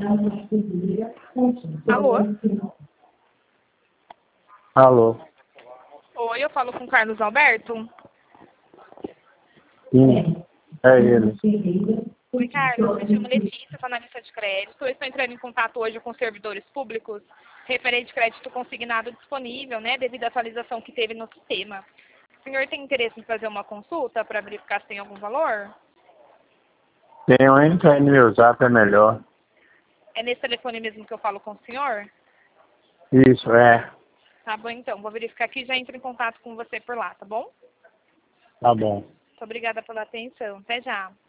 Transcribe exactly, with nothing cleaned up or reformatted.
Alô? Alô? Oi, eu falo com o Carlos Alberto. Sim, é ele. Oi, Carlos, me chamo Letícia, sou analista de crédito. Eu estou entrando em contato hoje com servidores públicos referente crédito consignado disponível, né, devido à atualização que teve no sistema. O senhor tem interesse em fazer uma consulta para verificar se tem algum valor? Tenho, entra aí no meu zap, é melhor. É nesse telefone mesmo que eu falo com o senhor? Isso, é. Tá bom, então. Vou verificar aqui e já entro em contato com você por lá, tá bom? Tá bom. Muito obrigada pela atenção. Até já.